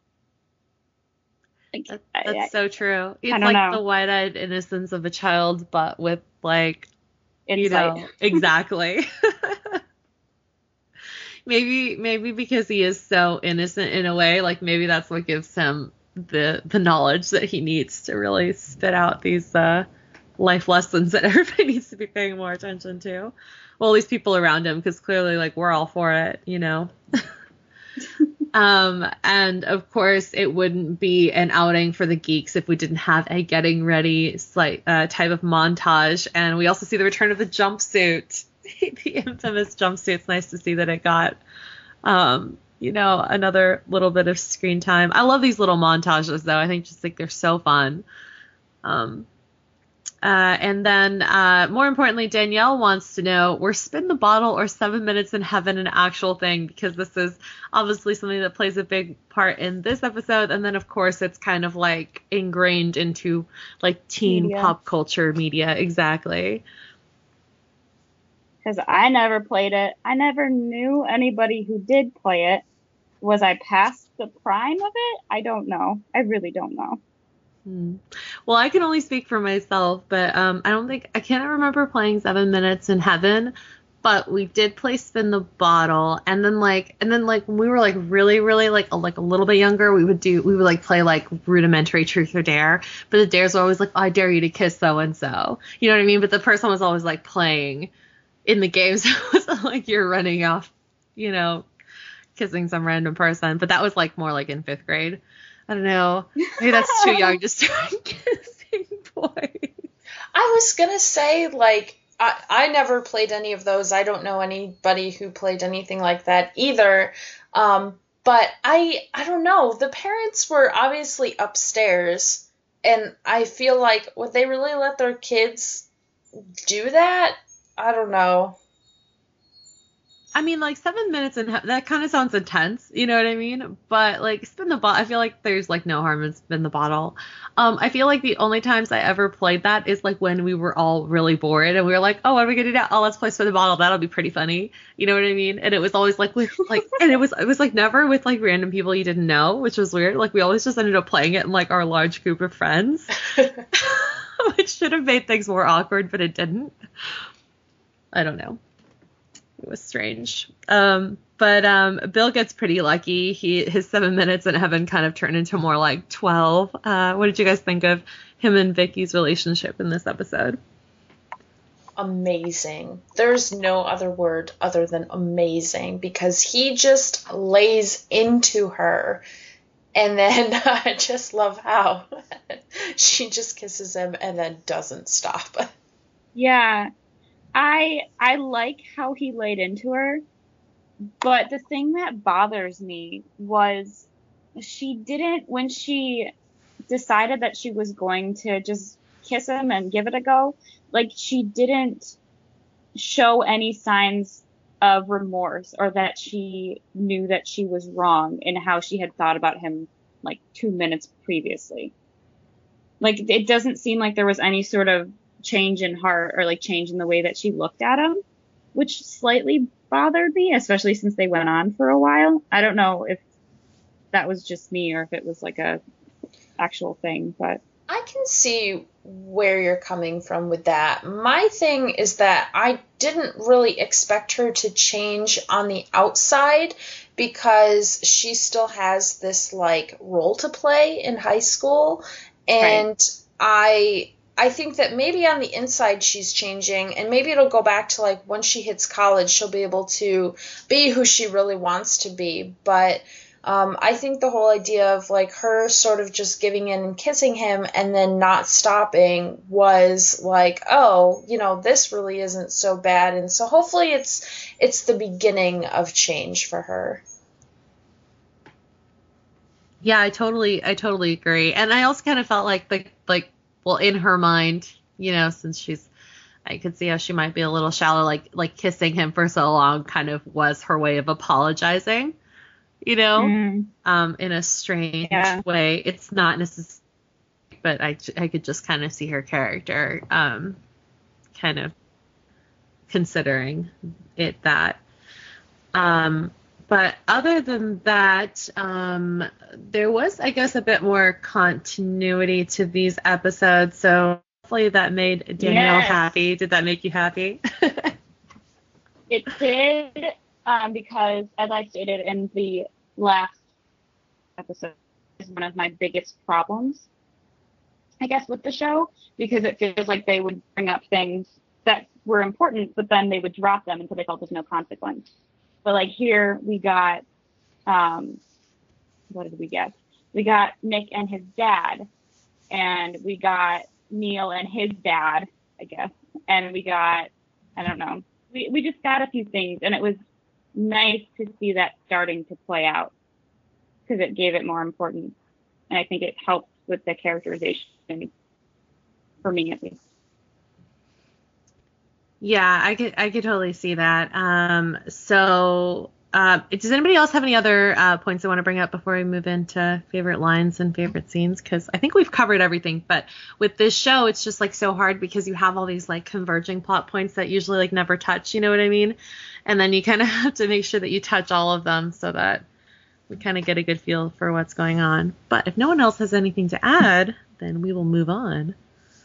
That's so true. It's like the wide-eyed innocence of a child, but with, like, insight. Exactly. maybe because he is so innocent in a way, like, maybe that's what gives him the knowledge that he needs to really spit out these life lessons that everybody needs to be paying more attention to. Well, at least people around him, because clearly, like, we're all for it, And of course, it wouldn't be an outing for the geeks if we didn't have a getting ready type of montage. And we also see the return of the jumpsuit, the infamous jumpsuit. It's nice to see that it got, another little bit of screen time. I love these little montages, though. I think just like they're so fun. And then, more importantly, Danielle wants to know, were Spin the Bottle or 7 Minutes in Heaven an actual thing? Because this is obviously something that plays a big part in this episode. And then, of course, it's kind of like ingrained into like teen pop culture media. Exactly. Because I never played it. I never knew anybody who did play it. Was I past the prime of it? I don't know. I really don't know. Well, I can only speak for myself, but I can't remember playing 7 Minutes in Heaven, but we did play Spin the Bottle, and then when we were like really, really like a little bit younger, we would like play like rudimentary Truth or Dare, but the dares were always like, oh, I dare you to kiss so and so, you know what I mean? But the person was always like playing in the game, so it wasn't like you're running off, kissing some random person. But that was like more like in 5th grade. I don't know. Maybe that's too young to start kissing boys. I was going to say, like, I never played any of those. I don't know anybody who played anything like that either. But I don't know. The parents were obviously upstairs, and I feel like, would they really let their kids do that? I don't know. I mean, like 7 minutes and that kind of sounds intense, you know what I mean? But like Spin the Bottle, I feel like there's like no harm in Spin the Bottle. I feel like the only times I ever played that is like when we were all really bored and we were like, oh, what are we gonna do now? Oh, let's play Spin the Bottle. That'll be pretty funny. You know what I mean? And it was always like with like, and it was like never with like random people you didn't know, which was weird. Like we always just ended up playing it in like our large group of friends, which should have made things more awkward, but it didn't. I don't know. It was strange. But Bill gets pretty lucky. His 7 minutes in heaven kind of turned into more like 12. What did you guys think of him and Vicky's relationship in this episode? Amazing. There's no other word other than amazing, because he just lays into her. And then I just love how she just kisses him and then doesn't stop. Yeah. I like how he laid into her, but the thing that bothers me was when she decided that she was going to just kiss him and give it a go, like she didn't show any signs of remorse or that she knew that she was wrong in how she had thought about him like 2 minutes previously. Like it doesn't seem like there was any sort of change in heart or like change in the way that she looked at him, which slightly bothered me, especially since they went on for a while. I don't know if that was just me or if it was like a actual thing, but I can see where you're coming from with that. My thing is that I didn't really expect her to change on the outside because she still has this like role to play in high school, and right. I think that maybe on the inside she's changing, and maybe it'll go back to like when she hits college, she'll be able to be who she really wants to be. But I think the whole idea of like her sort of just giving in and kissing him and then not stopping was like, oh, this really isn't so bad. And so hopefully it's the beginning of change for her. Yeah, I totally agree. And I also kind of felt like well, in her mind, since I could see how she might be a little shallow, like kissing him for so long kind of was her way of apologizing, in a strange way. It's not necessarily, but I could just kind of see her character, kind of considering it that. But other than that, there was, I guess, a bit more continuity to these episodes. So hopefully that made Danielle happy. Did that make you happy? It did, because as I stated in the last episode, is one of my biggest problems, I guess, with the show, because it feels like they would bring up things that were important, but then they would drop them until they felt there's no consequence. But like here we got what did we get? We got Nick and his dad, and we got Neil and his dad, I guess, and we got, I don't know, we just got a few things, and it was nice to see that starting to play out because it gave it more importance, and I think it helped with the characterization for me at least. Yeah, I could totally see that. Does anybody else have any other points they want to bring up before we move into favorite lines and favorite scenes? Because I think we've covered everything, but with this show, it's just like so hard because you have all these like converging plot points that usually like never touch, you know what I mean? And then you kind of have to make sure that you touch all of them so that we kind of get a good feel for what's going on. But if no one else has anything to add, then we will move on.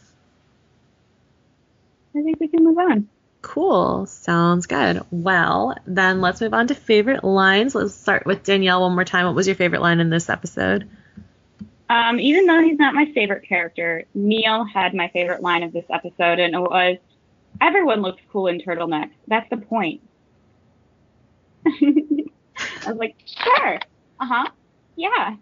I think we can move on. Cool. Sounds good. Well, then let's move on to favorite lines. Let's start with Danielle one more time. What was your favorite line in this episode? Even though he's not my favorite character, Neil had my favorite line of this episode, and it was, "Everyone looks cool in turtlenecks. That's the point." I was like, sure. Yeah.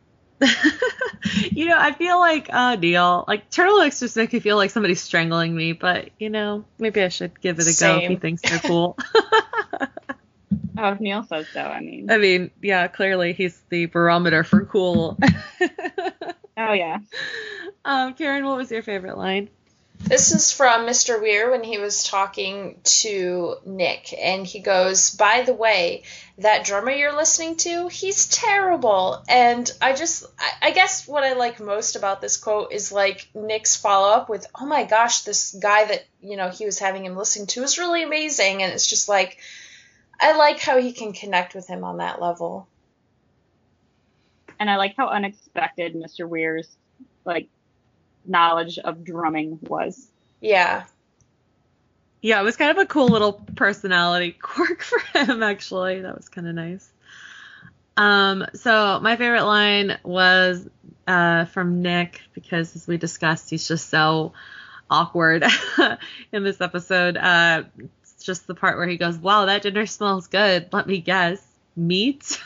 I feel like, Neil, like, turtlenecks just make me feel like somebody's strangling me, but, maybe I should give it a go if he thinks they're cool. Oh, if Neil says so, I mean, yeah, clearly he's the barometer for cool. Oh, yeah. Karen, what was your favorite line? This is from Mr. Weir when he was talking to Nick, and he goes, "By the way, that drummer you're listening to, he's terrible." And I guess what I like most about this quote is like Nick's follow-up with, "Oh my gosh, this guy that, he was having him listening to is really amazing." And it's just like, I like how he can connect with him on that level. And I like how unexpected Mr. Weir's, like, knowledge of drumming was. Yeah, it was kind of a cool little personality quirk for him, actually. That was kind of nice. So my favorite line was from Nick, because as we discussed, he's just so awkward in this episode. It's just the part where he goes, "Wow, that dinner smells good. Let me guess, meat?"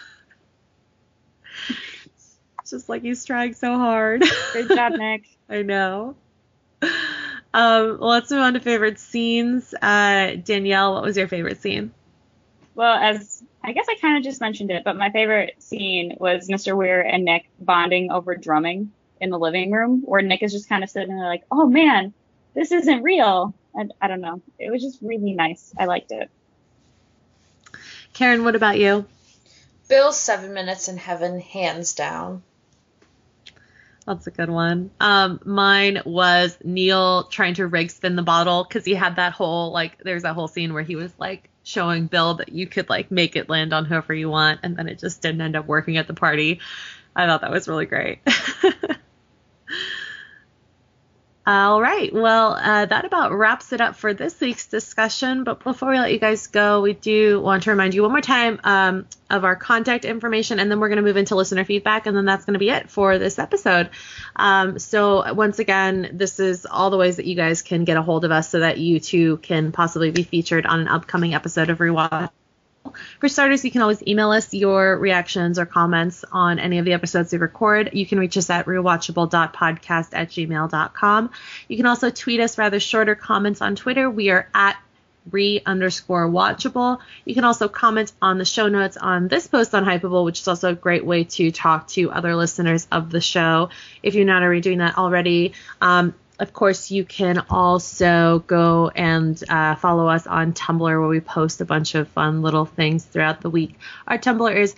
Just like he's trying so hard. Good job, Nick. I know. Let's move on to favorite scenes. Danielle, what was your favorite scene? Well, as I guess I kind of just mentioned it, but my favorite scene was Mr. Weir and Nick bonding over drumming in the living room, where Nick is just kind of sitting there like, "Oh man, this isn't real." And I don't know. It was just really nice. I liked it. Karen, what about you? Bill's 7 Minutes in Heaven, hands down. That's a good one. Mine was Neil trying to rig spin the bottle, because he had that whole, there's that whole scene where he was, showing Bill that you could, make it land on whoever you want, and then it just didn't end up working at the party. I thought that was really great. All right. Well, that about wraps it up for this week's discussion. But before we let you guys go, we do want to remind you one more time of our contact information, and then we're going to move into listener feedback, and then that's going to be it for this episode. So once again, this is all the ways that you guys can get a hold of us so that you too can possibly be featured on an upcoming episode of Rewatch. For starters, you can always email us your reactions or comments on any of the episodes we record. You can reach us at rewatchable.podcast@gmail.com. You can also tweet us rather shorter comments on Twitter. We are at @re_watchable. You can also comment on the show notes on this post on Hypable, which is also a great way to talk to other listeners of the show if you're not already doing that already. Of course, you can also go and follow us on Tumblr, where we post a bunch of fun little things throughout the week. Our Tumblr is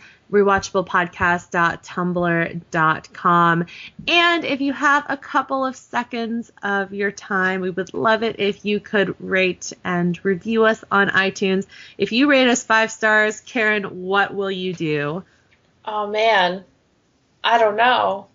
rewatchablepodcast.tumblr.com. And if you have a couple of seconds of your time, we would love it if you could rate and review us on iTunes. If you rate us 5 stars, Karen, what will you do? Oh, man. I don't know.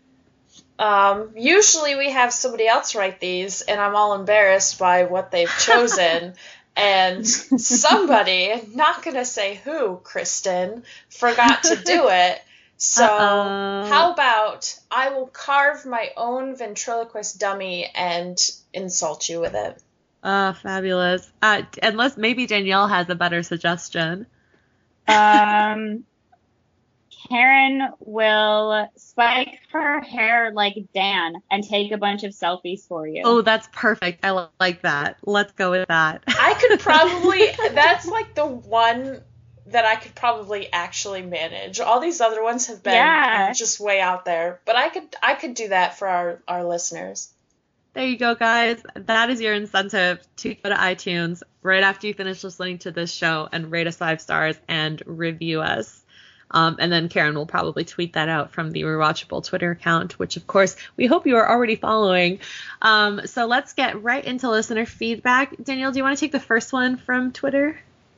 Usually we have somebody else write these, and I'm all embarrassed by what they've chosen. And somebody, not going to say who, Kristen, forgot to do it. So How about I will carve my own ventriloquist dummy and insult you with it. Fabulous. Unless maybe Danielle has a better suggestion. Karen will spike her hair like Dan and take a bunch of selfies for you. Oh, that's perfect. I like that. Let's go with that. I could probably, that's like the one that I could probably actually manage. All these other ones have been just way out there, but I could do that for our listeners. There you go, guys. That is your incentive to go to iTunes right after you finish listening to this show and rate us 5 stars and review us. And then Karen will probably tweet that out from the Rewatchable Twitter account, which, of course, we hope you are already following. So let's get right into listener feedback. Danielle, do you want to take the first one from Twitter?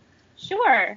Sure.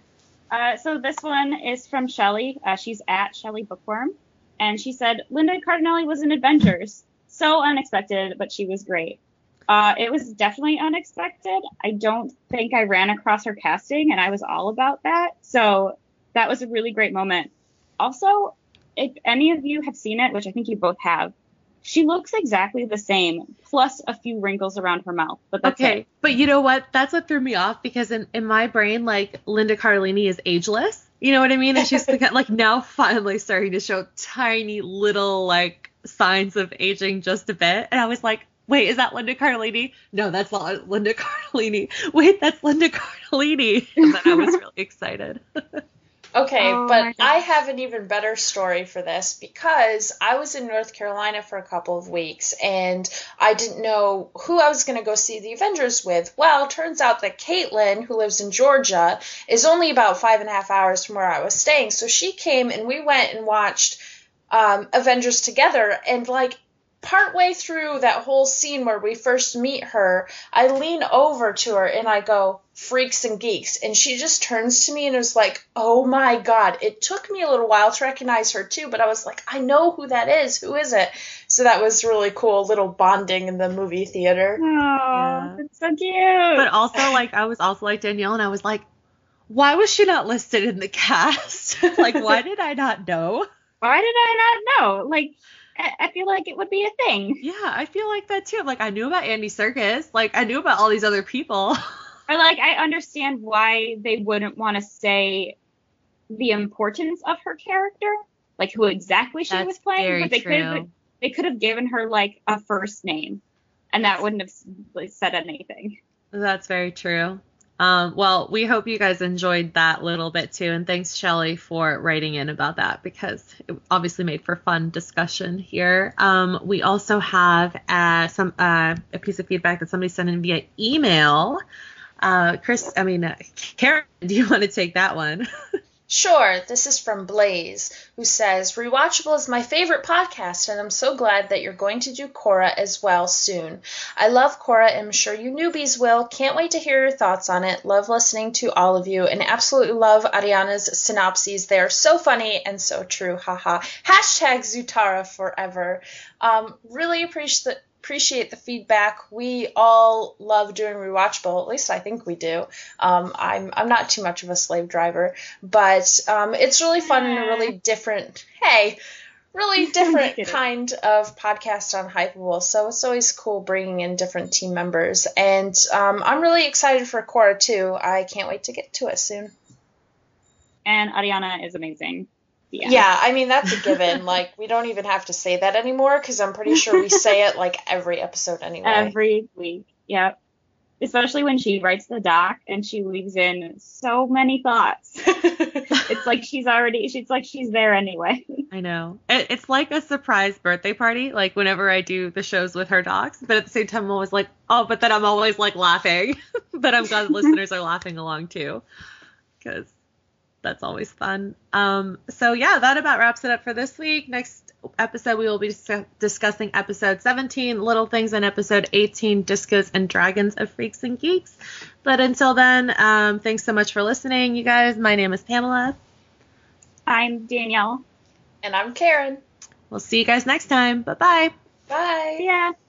So this one is from Shelly. She's at Shelly Bookworm. And she said, Linda Cardinelli was in Avengers. So unexpected, but she was great. It was definitely unexpected. I don't think I ran across her casting, and I was all about that. So that was a really great moment. Also, if any of you have seen it, which I think you both have, she looks exactly the same, plus a few wrinkles around her mouth. But that's it. But you know what? That's what threw me off, because in my brain, like, Linda Cardellini is ageless. You know what I mean? And she's like now finally starting to show tiny little like signs of aging just a bit. And I was like, wait, is that Linda Cardellini? No, that's not Linda Cardellini. Wait, that's Linda Cardellini. And then I was really excited. Okay, but I have an even better story for this, because I was in North Carolina for a couple of weeks and I didn't know who I was going to go see the Avengers with. Well, turns out that Caitlin, who lives in Georgia, is only about 5.5 hours from where I was staying. So she came and we went and watched Avengers together, and like partway through that whole scene where we first meet her, I lean over to her and I go, Freaks and Geeks. And she just turns to me and is like, oh my God. It took me a little while to recognize her too, but I was like, I know who that is. Who is it? So that was really cool, little bonding in the movie theater. Oh, that's so cute. But also, like, I was also like Danielle, and I was like, why was she not listed in the cast? Like, why did I not know? Why did I not know? Like, I feel like it would be a thing. Yeah, I feel like that too. Like, I knew about Andy Serkis. Like, I knew about all these other people. Or, like, I understand why they wouldn't want to say the importance of her character, like who exactly she was playing. But they could have given her, like, a first name, and that wouldn't have like, said anything. That's very true. Well, we hope you guys enjoyed that little bit too, and thanks, Shelly, for writing in about that, because it obviously made for fun discussion here. We also have a piece of feedback that somebody sent in via email. Karen, do you want to take that one? Sure. This is from Blaze, who says, Rewatchable is my favorite podcast, and I'm so glad that you're going to do Korra as well soon. I love Korra, and I'm sure you newbies will. Can't wait to hear your thoughts on it. Love listening to all of you, and absolutely love Ariana's synopses. They are so funny and so true. Haha. Hashtag Zutara forever. Really appreciate the feedback. We all love doing Rewatchable. At least I think we do. I'm not too much of a slave driver, but it's really fun and a really different kind of podcast on Hypable. So it's always cool bringing in different team members, and I'm really excited for Korra too. I can't wait to get to it soon. And Ariana is amazing. Yeah, I mean, that's a given. Like, we don't even have to say that anymore, because I'm pretty sure we say it, like, every episode anyway. Every week, yep. Especially when she writes the doc and she weaves in so many thoughts. It's like she's there anyway. I know. It's like a surprise birthday party, like, whenever I do the shows with her docs. But at the same time, I'm always like, oh, but then I'm always, like, laughing. But I'm glad the listeners are laughing along, too. Because that's always fun. So yeah, that about wraps it up for this week. Next episode, we will be discussing episode 17, Little Things, and episode 18, Discos and Dragons of Freaks and Geeks. But until then, thanks so much for listening, you guys. My name is Pamela. I'm Danielle. And I'm Karen. We'll see you guys next time. Bye-bye. Bye. Yeah.